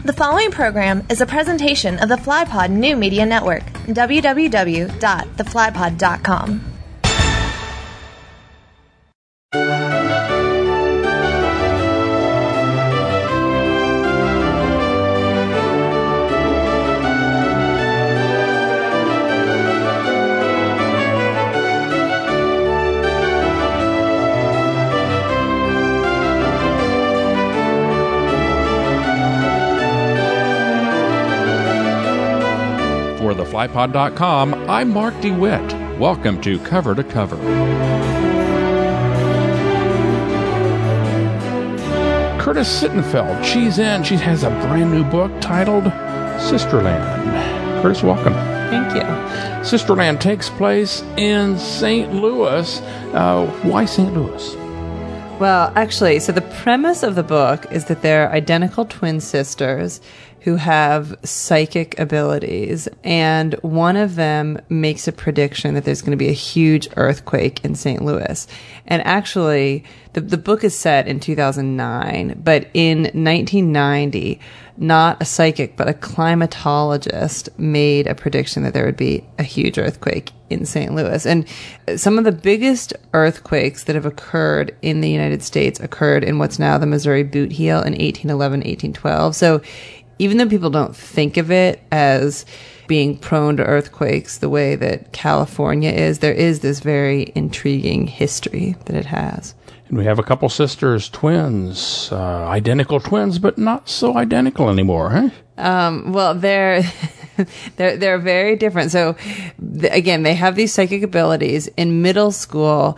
The following program is a presentation of the FlyPod New Media Network, www.theflypod.com. For theflypod.com, I'm Mark DeWitt. Welcome to Cover to Cover. Curtis Sittenfeld, she has a brand new book titled Sisterland. Curtis, welcome. Thank you. Sisterland takes place in St. Louis. Why St. Louis? Well, actually, so the premise of the book is that they're identical twin sisters who have psychic abilities, and one of them makes a prediction that there's going to be a huge earthquake in St. Louis. And actually, the book is set in 2009, but in 1990, not a psychic, but a climatologist made a prediction that there would be a huge earthquake in St. Louis. And some of the biggest earthquakes that have occurred in the United States occurred in what's now the Missouri Boot Heel in 1811, 1812. So even though people don't think of it as being prone to earthquakes the way that California is, there is this very intriguing history that it has. And we have a couple sisters, twins, identical twins, but not so identical anymore, huh? Well, they're very different. So, again, they have these psychic abilities. In middle school,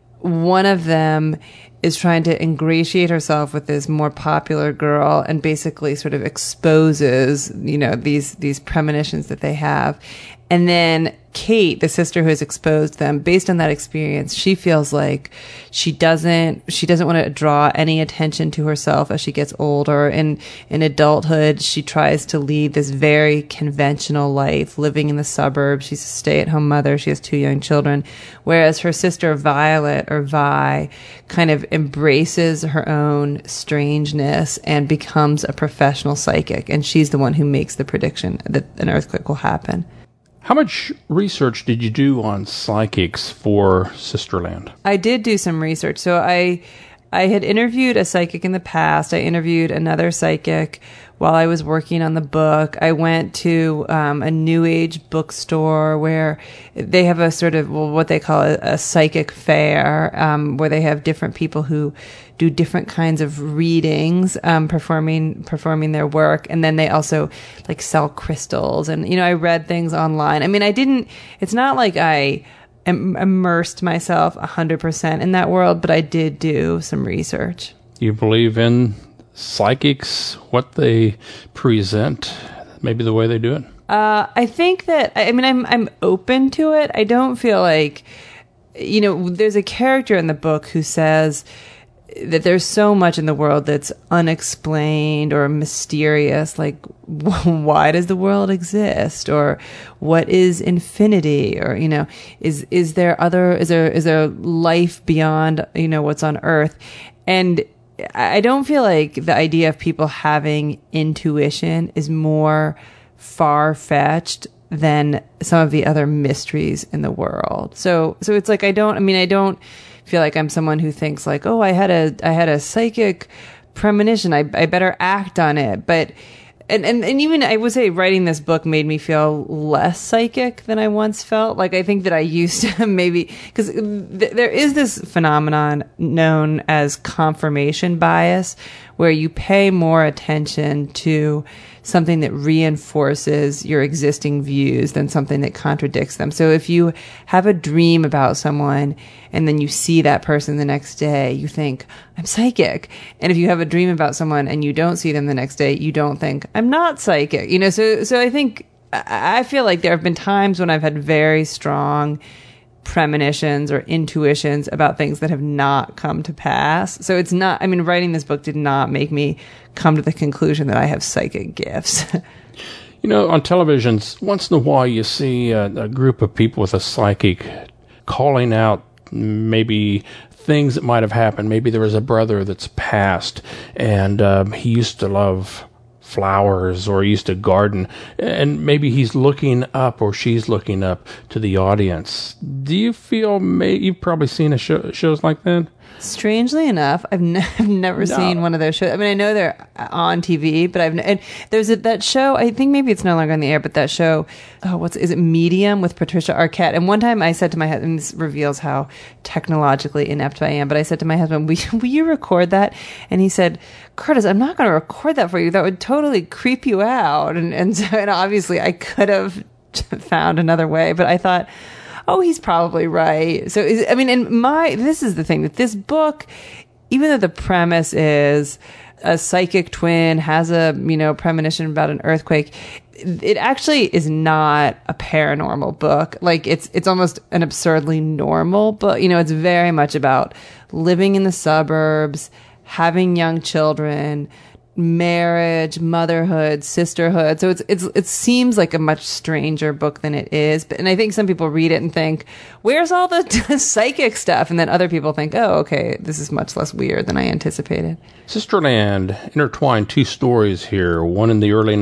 one of them is trying to ingratiate herself with this more popular girl and basically sort of exposes, these premonitions that they have. And then Kate, the sister who has exposed them, based on that experience, she feels like she doesn't want to draw any attention to herself as she gets older. In adulthood, she tries to lead this very conventional life, living in the suburbs. She's a stay-at-home mother. She has 2 young children. Whereas her sister Violet, or Vi, kind of embraces her own strangeness and becomes a professional psychic. And she's the one who makes the prediction that an earthquake will happen. How much research did you do on psychics for Sisterland? I did do some research. So I had interviewed a psychic in the past. I interviewed another psychic while I was working on the book. I went to a New Age bookstore where they have a sort of, what they call a psychic fair, where they have different people who do different kinds of readings, performing their work. And then they also like sell crystals. And, I read things online. I mean, it's not like I immersed myself 100% in that world, but I did do some research. You believe in psychics, what they present, maybe the way they do it? I think that, I'm open to it. I don't feel like, there's a character in the book who says that there's so much in the world that's unexplained or mysterious, like why does the world exist, or what is infinity, or is there life beyond what's on Earth. And I don't feel like the idea of people having intuition is more far-fetched than some of the other mysteries in the world. So it's like I don't feel like I'm someone who thinks like, oh, I had a psychic premonition, I better act on it. But and even I would say writing this book made me feel less psychic than I once felt. Like I think that I used to maybe, because there is this phenomenon known as confirmation bias, where you pay more attention to something that reinforces your existing views than something that contradicts them. So if you have a dream about someone and then you see that person the next day, you think, I'm psychic. And if you have a dream about someone and you don't see them the next day, you don't think, I'm not psychic. So I feel like there have been times when I've had very strong premonitions or intuitions about things that have not come to pass. So it's not, writing this book did not make me come to the conclusion that I have psychic gifts. On television, once in a while you see a group of people with a psychic calling out maybe things that might have happened. Maybe there was a brother that's passed and he used to love flowers or used to garden, and maybe he's looking up or she's looking up to the audience. Do you feel you've probably seen shows like that? Strangely enough, I've never seen one of those shows. I mean, I know they're on TV, but and there's that show. I think maybe it's no longer on the air, but that show, is it Medium with Patricia Arquette? And one time I said to my husband, and this reveals how technologically inept I am, but I said to my husband, will you record that? And he said, Curtis, I'm not going to record that for you. That would totally creep you out. And obviously I could have found another way, but I thought, oh, he's probably right. So, this is the thing, that this book, even though the premise is a psychic twin has a, premonition about an earthquake, it actually is not a paranormal book. Like, it's almost an absurdly normal book. It's very much about living in the suburbs, having young children, marriage, motherhood, sisterhood. So it seems like a much stranger book than it is. And I think some people read it and think, where's all the psychic stuff? And then other people think, oh, okay, this is much less weird than I anticipated. Sisterland intertwined two stories here, one in the early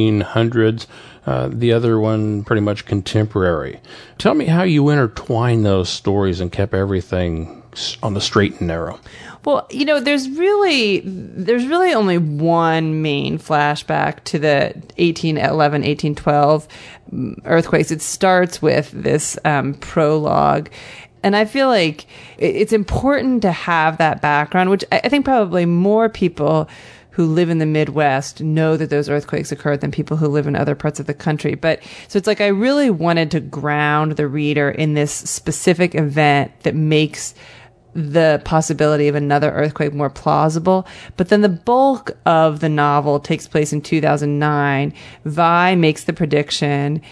1900s, the other one pretty much contemporary. Tell me how you intertwined those stories and kept everything on the straight and narrow. Well, there's really only one main flashback to the 1811, 1812 earthquakes. It starts with this prologue. And I feel like it's important to have that background, which I think probably more people who live in the Midwest know that those earthquakes occurred than people who live in other parts of the country. But so it's like I really wanted to ground the reader in this specific event that makes the possibility of another earthquake more plausible. But then the bulk of the novel takes place in 2009. Vi makes the prediction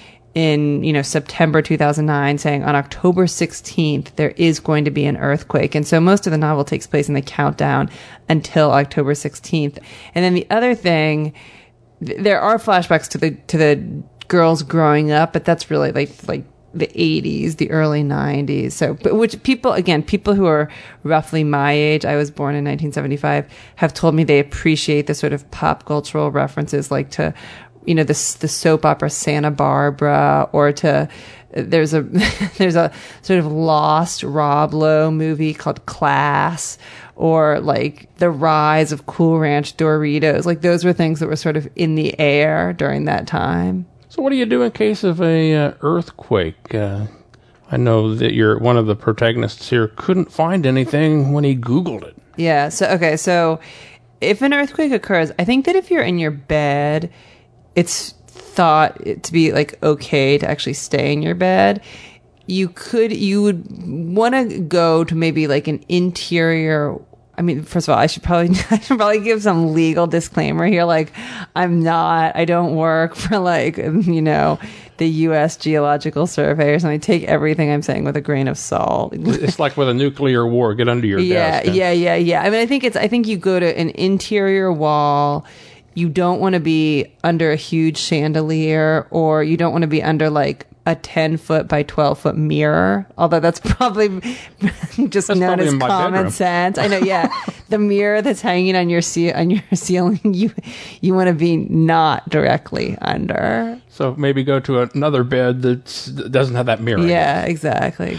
in, September 2009, saying on October 16th, there is going to be an earthquake. And so most of the novel takes place in the countdown until October 16th. And then the other thing, there are flashbacks to the girls growing up, but that's really like the 80s, the early 90s. So, but which people who are roughly my age, I was born in 1975, have told me they appreciate the sort of pop cultural references, like to, the soap opera Santa Barbara, or to, there's a sort of lost Rob Lowe movie called Class, or like the rise of Cool Ranch Doritos. Like those were things that were sort of in the air during that time. So what do you do in case of a earthquake? I know that one of the protagonists here couldn't find anything when he Googled it. Yeah. So if an earthquake occurs, I think that if you're in your bed, it's thought to be like okay to actually stay in your bed. You would want to go to maybe like an interior. I mean, first of all, I should probably give some legal disclaimer here. Like, I don't work for like, the U.S. Geological Survey or something. Take everything I'm saying with a grain of salt. It's like with a nuclear war. Get under your desk. Yeah. I mean, I think you go to an interior wall. You don't want to be under a huge chandelier, or you don't want to be under like a 10-foot by 12-foot mirror, although that's probably just known as common bedroom. Sense. I know, yeah. The mirror that's hanging on your ceiling, you want to be not directly under. So maybe go to another bed that doesn't have that mirror. Yeah, exactly.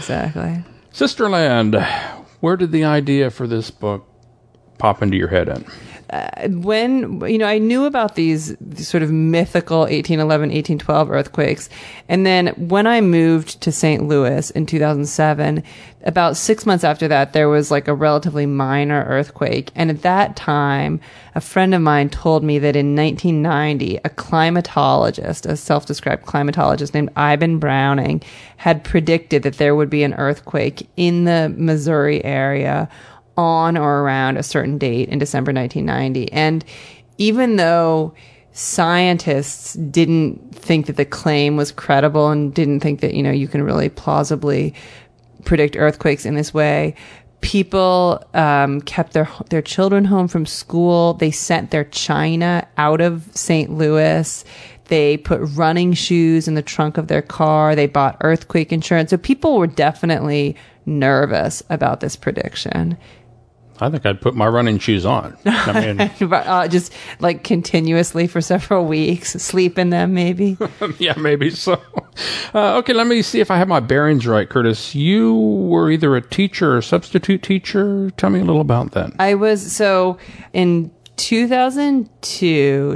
Sisterland, where did the idea for this book pop into your head in? When, I knew about these sort of mythical 1811, 1812 earthquakes. And then when I moved to St. Louis in 2007, about 6 months after that, there was like a relatively minor earthquake. And at that time, a friend of mine told me that in 1990, a climatologist, a self-described climatologist named Iben Browning, had predicted that there would be an earthquake in the Missouri area on or around a certain date in December 1990. And even though scientists didn't think that the claim was credible and didn't think that, you can really plausibly predict earthquakes in this way, people kept their children home from school. They sent their china out of St. Louis. They put running shoes in the trunk of their car. They bought earthquake insurance. So people were definitely nervous about this prediction. I think I'd put my running shoes on. I mean, just like continuously for several weeks, sleep in them maybe. yeah, maybe so. Okay, let me see if I have my bearings right, Curtis. You were either a teacher or substitute teacher. Tell me a little about that. I was, so in 2002,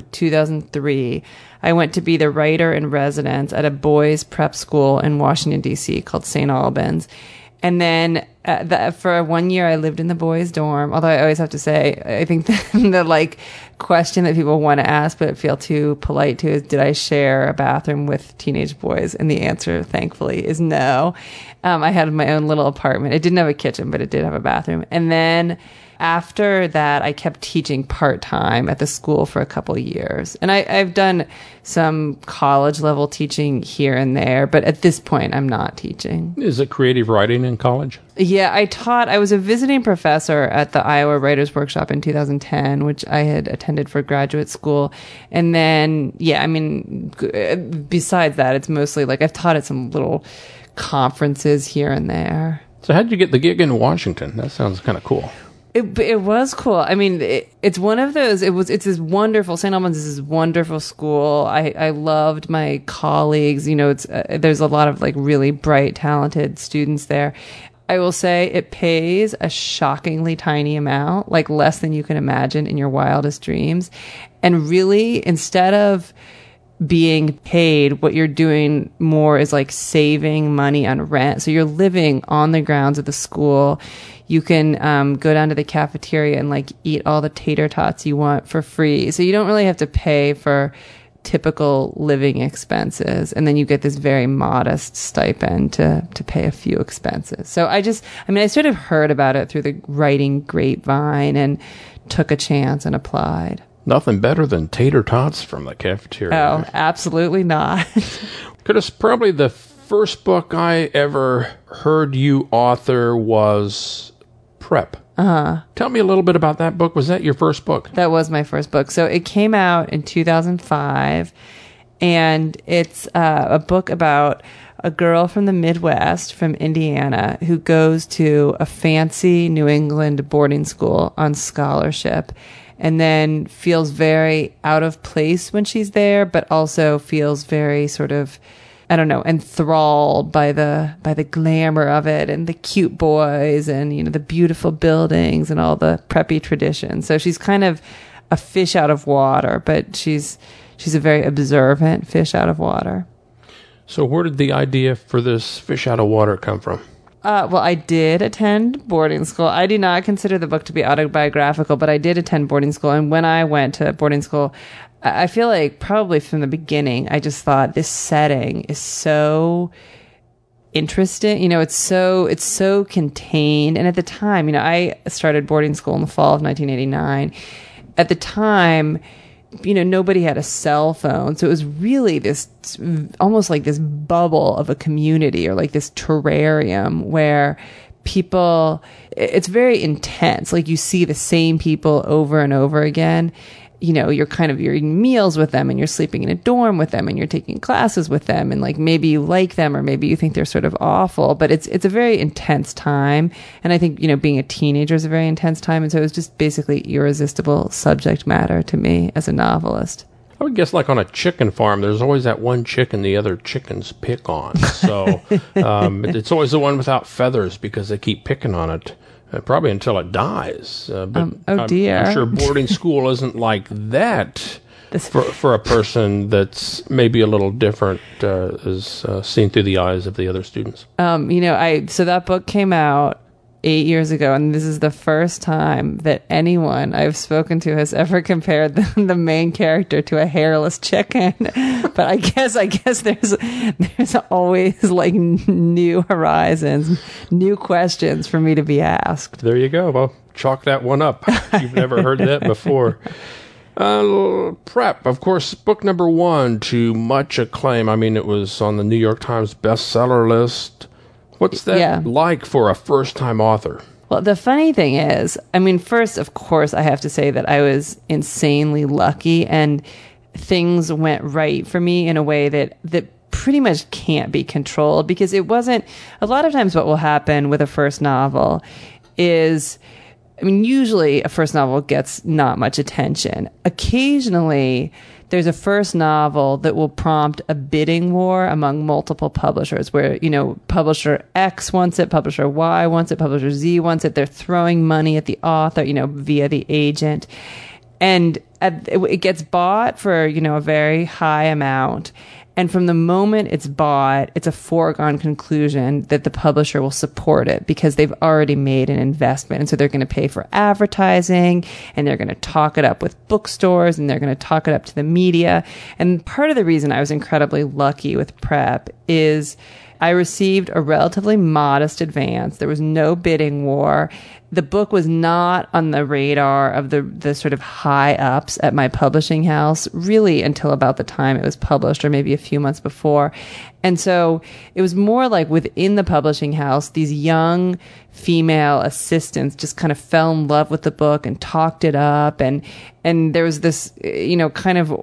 2003, I went to be the writer in residence at a boys' prep school in Washington, D.C. called St. Albans. And then for 1 year, I lived in the boys' dorm. Although I always have to say, I think the like question that people want to ask but feel too polite to is, did I share a bathroom with teenage boys? And the answer, thankfully, is no. I had my own little apartment. It didn't have a kitchen, but it did have a bathroom. And then after that, I kept teaching part-time at the school for a couple of years. And I've done some college-level teaching here and there, but at this point, I'm not teaching. Is it creative writing in college? Yeah, I was a visiting professor at the Iowa Writers Workshop in 2010, which I had attended for graduate school. And then, yeah, I mean, besides that, it's mostly like I've taught at some little conferences here and there. So how'd you get the gig in Washington? That sounds kind of cool. It was cool. I mean, it's one of those, it's this wonderful, St. Albans is this wonderful school. I loved my colleagues. You know, there's a lot of like really bright, talented students there. I will say it pays a shockingly tiny amount, like less than you can imagine in your wildest dreams. And really, instead of being paid, what you're doing more is like saving money on rent. So you're living on the grounds of the school. You can go down to the cafeteria and like eat all the tater tots you want for free. So you don't really have to pay for typical living expenses. And then you get this very modest stipend to pay a few expenses. So I sort of heard about it through the writing grapevine and took a chance and applied. Nothing better than tater tots from the cafeteria. Oh, absolutely not. Curtis, probably the first book I ever heard you author was Prep. Tell me a little bit about that book. Was that your first book? That was my first book. So it came out in 2005, and it's a book about a girl from the Midwest, from Indiana, who goes to a fancy New England boarding school on scholarship, and then feels very out of place when she's there, but also feels very sort of, I don't know, enthralled by the glamour of it and the cute boys and, you know, the beautiful buildings and all the preppy traditions. So she's kind of a fish out of water, but she's a very observant fish out of water. So where did the idea for this fish out of water come from? Well, I did attend boarding school. I do not consider the book to be autobiographical, but I did attend boarding school. And when I went to boarding school, I feel like probably from the beginning, I just thought this setting is so interesting. You know, it's so contained. And at the time, you know, I started boarding school in the fall of 1989. At the time, you know, nobody had a cell phone. So it was really this, almost like this bubble of a community, or like this terrarium where people, it's very intense. Like you see the same people over and over again. You know, you're eating meals with them, and you're sleeping in a dorm with them, and you're taking classes with them, and like maybe you like them, or maybe you think they're sort of awful, but it's a very intense time. And I think, you know, being a teenager is a very intense time, and so it was just basically irresistible subject matter to me as a novelist. I would guess like on a chicken farm, there's always that one chicken the other chickens pick on. So it's always the one without feathers because they keep picking on it. Probably until it dies. Oh dear. I'm sure boarding school isn't like that for a person that's maybe a little different, is seen through the eyes of the other students. You know, so that book came out 8 years ago, and this is the first time that anyone I've spoken to has ever compared the main character to a hairless chicken. But I guess there's always like new horizons, new questions for me to be asked. There you go. Well, chalk that one up. You've never heard that before. Prep, of course, book number 1 to much acclaim. I mean, it was on the New York Times bestseller list. What's that like for a first-time author? Well, the funny thing is, I mean, first, of course, I have to say that I was insanely lucky, and things went right for me in a way that pretty much can't be controlled, because it wasn't, a lot of times what will happen with a first novel is I mean, usually a first novel gets not much attention. Occasionally, there's a first novel that will prompt a bidding war among multiple publishers where, publisher X wants it, publisher Y wants it, publisher Z wants it. They're throwing money at the author, via the agent. And it gets bought for, a very high amount. And from the moment it's bought, it's a foregone conclusion that the publisher will support it because they've already made an investment. And so they're going to pay for advertising, and they're going to talk it up with bookstores, and they're going to talk it up to the media. And part of the reason I was incredibly lucky with Prep is I received a relatively modest advance. There was no bidding war. The book was not on the radar of the sort of high ups at my publishing house, really until about the time it was published, or maybe a few months before. And so it was more like within the publishing house, these young female assistants just kind of fell in love with the book and talked it up. And there was this, kind of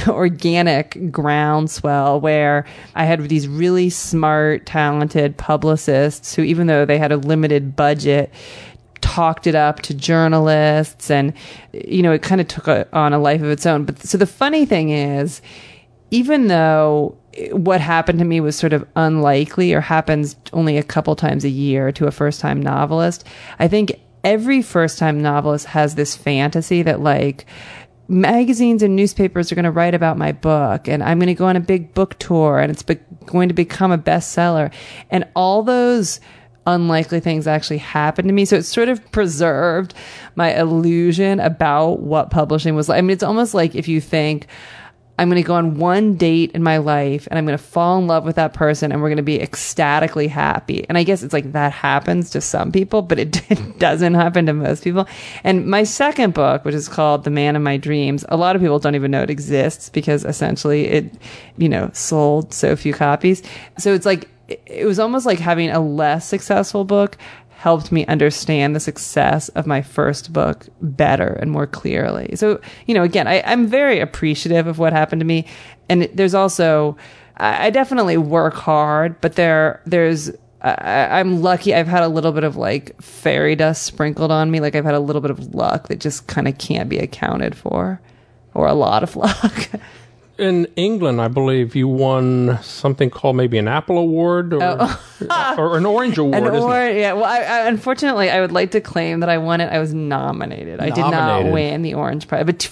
organic groundswell where I had these really smart, talented publicists who, even though they had a limited budget, talked it up to journalists, and it kind of took on a life of its own. But so the funny thing is, even though what happened to me was sort of unlikely or happens only a couple times a year to a first-time novelist, I think every first-time novelist has this fantasy that, like, magazines and newspapers are going to write about my book, and I'm going to go on a big book tour, and it's going to become a bestseller. And all those unlikely things actually happened to me. So it sort of preserved my illusion about what publishing was like. I mean, it's almost like if you think, I'm going to go on one date in my life and I'm going to fall in love with that person and we're going to be ecstatically happy. And I guess it's like that happens to some people, but it doesn't happen to most people. And my second book, which is called The Man of My Dreams, a lot of people don't even know it exists because essentially it, sold so few copies. So it's like, it was almost like having a less successful book helped me understand the success of my first book better and more clearly. So, again, I'm very appreciative of what happened to me. And there's also, I definitely work hard, but I'm lucky. I've had a little bit of like fairy dust sprinkled on me. Like I've had a little bit of luck that just kind of can't be accounted for, or a lot of luck. In England, I believe you won something called maybe an Apple Award or an Orange Award. Yeah. Well, unfortunately, I would like to claim that I won it. I was nominated. I did not win the Orange Prize, but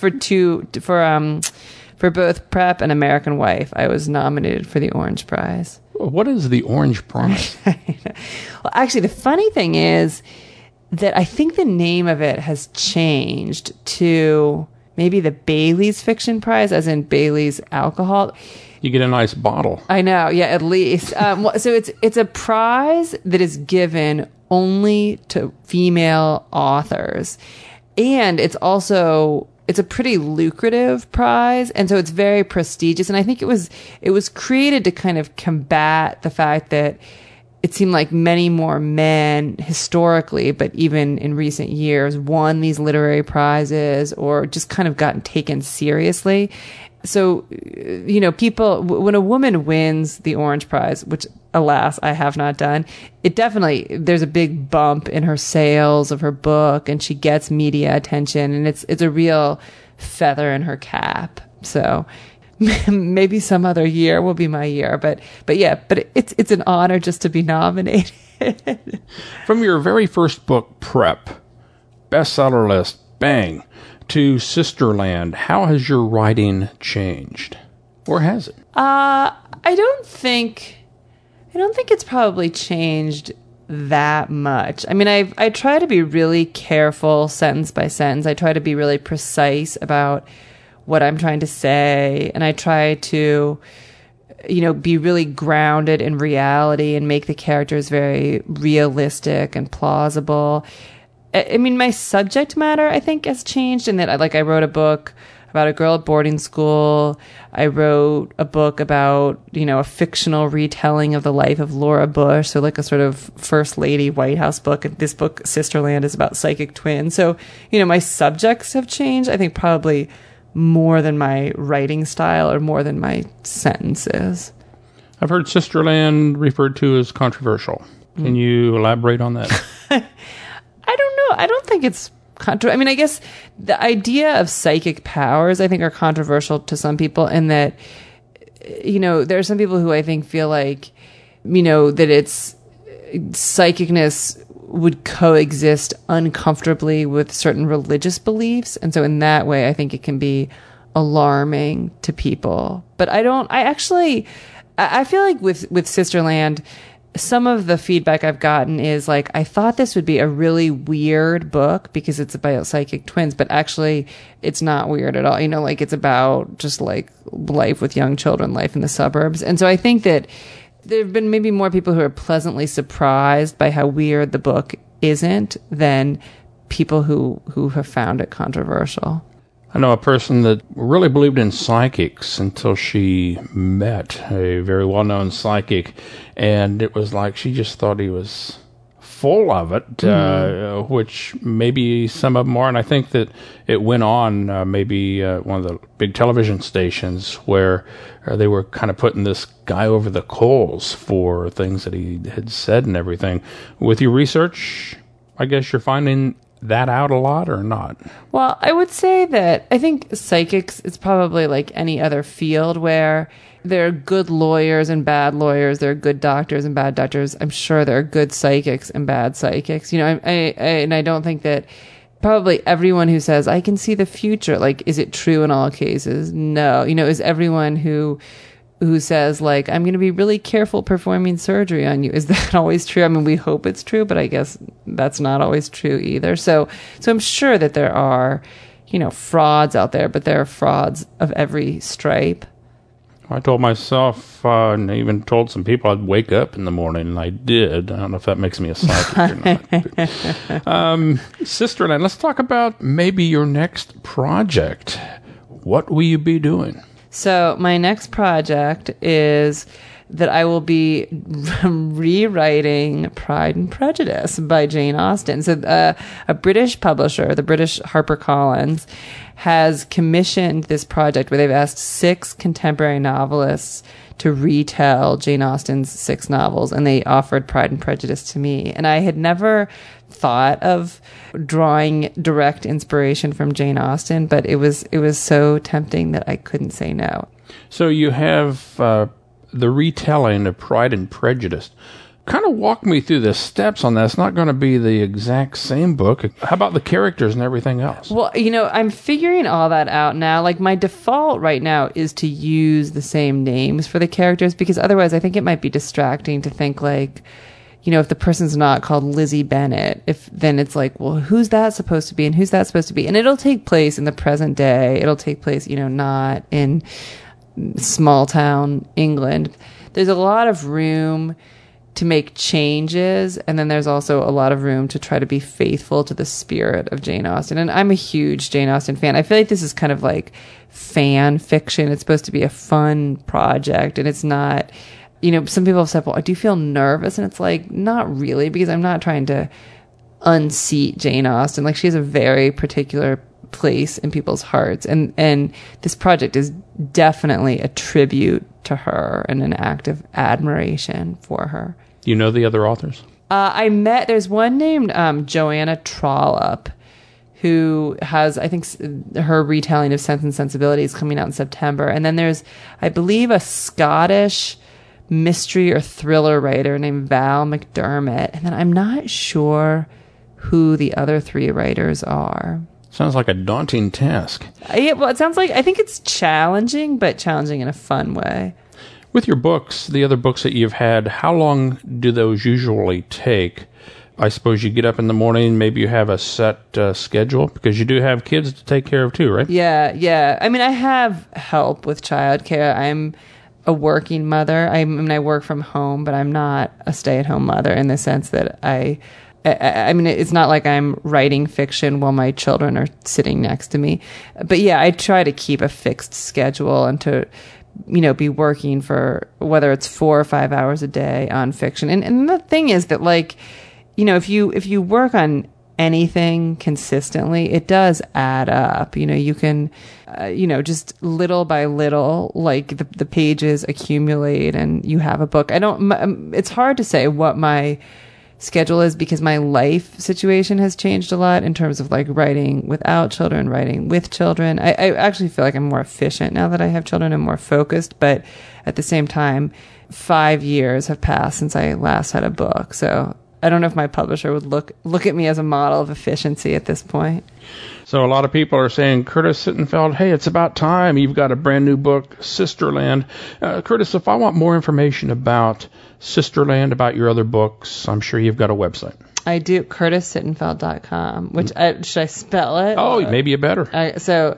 for both Prep and American Wife, I was nominated for the Orange Prize. What is the Orange Prize? Well, actually, the funny thing is that I think the name of it has changed to maybe the Bailey's Fiction Prize, as in Bailey's alcohol. You get a nice bottle. I know, yeah, at least. So it's a prize that is given only to female authors, and it's a pretty lucrative prize, and so it's very prestigious. And I think it was created to kind of combat the fact that it seemed like many more men historically, but even in recent years, won these literary prizes or just kind of gotten taken seriously. So, people, when a woman wins the Orange Prize, which alas, I have not done, there's a big bump in her sales of her book, and she gets media attention, and it's a real feather in her cap. So maybe some other year will be my year, but it's an honor just to be nominated. From your very first book, Prep, bestseller list, bang, to Sisterland, how has your writing changed, or has it? I don't think it's probably changed that much. I mean, I try to be really careful sentence by sentence. I try to be really precise about what I'm trying to say, and I try to, be really grounded in reality and make the characters very realistic and plausible. I mean, my subject matter, I think, has changed in that, I wrote a book about a girl at boarding school. I wrote a book about, a fictional retelling of the life of Laura Bush, so like a sort of First Lady White House book. And this book, Sisterland, is about psychic twins. So, my subjects have changed, I think, probably more than my writing style or more than my sentences. I've heard Sisterland referred to as controversial. Can you elaborate on that? I don't know. I don't think it's I mean, I guess the idea of psychic powers, I think, are controversial to some people, in that, there are some people who I think feel like, that it's psychicness would coexist uncomfortably with certain religious beliefs. And so in that way, I think it can be alarming to people. But I feel like with Sisterland, some of the feedback I've gotten is like, I thought this would be a really weird book because it's about psychic twins, but actually it's not weird at all. Like it's about just like life with young children, life in the suburbs. And so I think that there have been maybe more people who are pleasantly surprised by how weird the book isn't than people who have found it controversial. I know a person that really believed in psychics until she met a very well-known psychic, and it was like she just thought he was full of it, which maybe some of them are. And I think that it went on maybe one of the big television stations where they were kind of putting this guy over the coals for things that he had said and everything. With your research, I guess you're finding that out a lot or not? Well, I would say that I think psychics, it's probably like any other field where there are good lawyers and bad lawyers. There are good doctors and bad doctors. I'm sure there are good psychics and bad psychics. And I don't think that probably everyone who says, I can see the future, like, is it true in all cases? No. Is everyone who says, like, I'm going to be really careful performing surgery on you, is that always true? I mean, we hope it's true, but I guess that's not always true either. So I'm sure that there are, frauds out there, but there are frauds of every stripe. I told myself, and I even told some people I'd wake up in the morning, and I did. I don't know if that makes me a psychic or not. Sisterland, let's talk about maybe your next project. What will you be doing? So my next project is that I will be rewriting Pride and Prejudice by Jane Austen. So a British publisher, the British HarperCollins, has commissioned this project where they've asked 6 contemporary novelists to retell Jane Austen's 6 novels, and they offered Pride and Prejudice to me. And I had never thought of drawing direct inspiration from Jane Austen, but it was so tempting that I couldn't say no. So you have the retelling of Pride and Prejudice. Kind of walk me through the steps on that. It's not going to be the exact same book. How about the characters and everything else? Well, I'm figuring all that out now. Like, my default right now is to use the same names for the characters, because otherwise I think it might be distracting to think, like, if the person's not called Lizzie Bennet, then it's like, well, who's that supposed to be and who's that supposed to be? And it'll take place in the present day. It'll take place, not in small town England. There's a lot of room to make changes, and then there's also a lot of room to try to be faithful to the spirit of Jane Austen. And I'm a huge Jane Austen fan. I feel like this is kind of like fan fiction. It's supposed to be a fun project, and it's not, some people have said, well, do you feel nervous? And it's like, not really, because I'm not trying to unseat Jane Austen. Like, she has a very particular place in people's hearts, and this project is definitely a tribute to her and an act of admiration for her. You know the other authors? There's one named Joanna Trollope, who has, I think, her retelling of Sense and Sensibility is coming out in September. And then there's, I believe, a Scottish mystery or thriller writer named Val McDermott. And then I'm not sure who the other 3 writers are. Sounds like a daunting task. Yeah, well, it sounds like, I think it's challenging, but challenging in a fun way. With your books, the other books that you've had, how long do those usually take? I suppose you get up in the morning, maybe you have a set schedule, because you do have kids to take care of too, right? Yeah. I mean, I have help with childcare. I'm a working mother. I work from home, but I'm not a stay-at-home mother in the sense that I mean, it's not like I'm writing fiction while my children are sitting next to me. But yeah, I try to keep a fixed schedule and to, be working for whether it's 4 or 5 hours a day on fiction. And the thing is that, like, if you work on anything consistently, it does add up. You can, just little by little, like the pages accumulate and you have a book. It's hard to say what my schedule is, because my life situation has changed a lot in terms of like writing without children, writing with children. I actually feel like I'm more efficient now that I have children and more focused, but at the same time, 5 years have passed since I last had a book. So I don't know if my publisher would look at me as a model of efficiency at this point. So a lot of people are saying, Curtis Sittenfeld, hey, it's about time. You've got a brand new book, Sisterland. Curtis, if I want more information about Sisterland, about your other books, I'm sure you've got a website. I do, CurtisSittenfeld.com, which should I spell it? Oh, maybe you better. So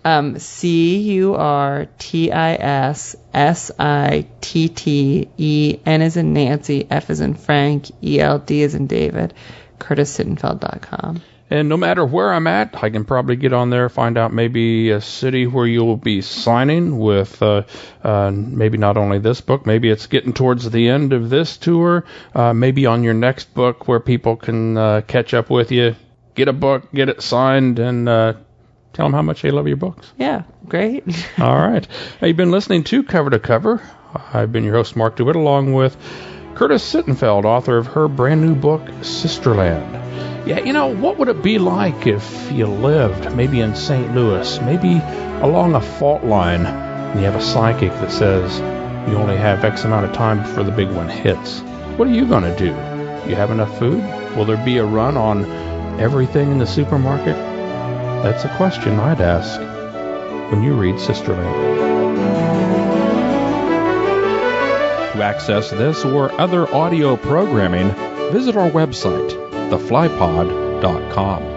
CurtisSitte, N as in Nancy, F as in Frank, ELD as in David, CurtisSittenfeld.com. And no matter where I'm at, I can probably get on there, find out maybe a city where you'll be signing with maybe not only this book, maybe it's getting towards the end of this tour, maybe on your next book where people can catch up with you, get a book, get it signed, and tell them how much they love your books. Yeah, great. All right. You've been listening to Cover to Cover. I've been your host, Mark DeWitt, along with Curtis Sittenfeld, author of her brand new book, Sisterland. Yeah, you know, what would it be like if you lived maybe in St. Louis, maybe along a fault line, and you have a psychic that says you only have X amount of time before the big one hits? What are you going to do? You have enough food? Will there be a run on everything in the supermarket? That's a question I'd ask when you read Sisterland. To access this or other audio programming, visit our website, theflypod.com.